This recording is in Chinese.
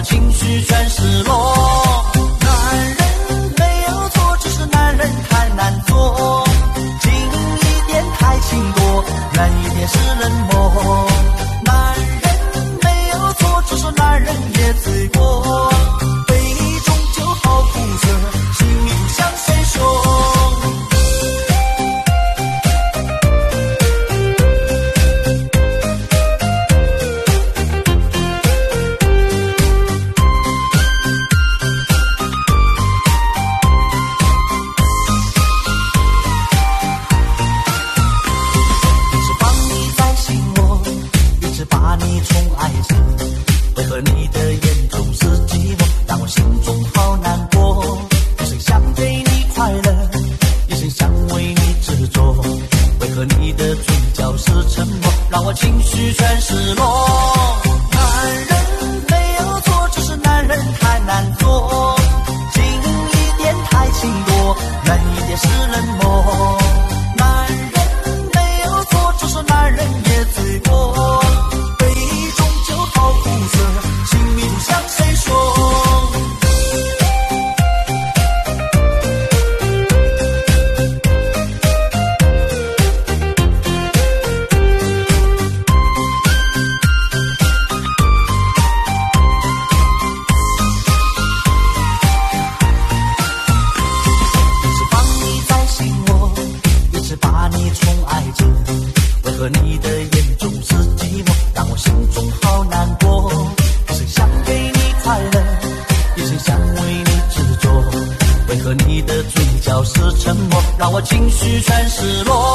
情绪全失落。男人没有错，只是男人太难做，近一点太轻薄，远一点是冷漠。男人没有错，只是男人也罪过，杯中酒好苦涩，心里不向谁说。你的眼中是寂寞，让我心中好难过。一生想给你快乐，一生想为你执着，为何你的嘴角是沉默，让我情绪全失落。男人没有错，只是男人太难做，近一点太轻薄，远一点是冷漠。男人没有错，只是男人也罪过，杯中酒好苦涩，心里不向谁说。一直放你在心窝，一直把你宠爱着，为何你的眼中是寂寞，让我心中好难过。一生想给你快乐，一生想为你执着，为何你的嘴角是沉默，让我情绪全失落。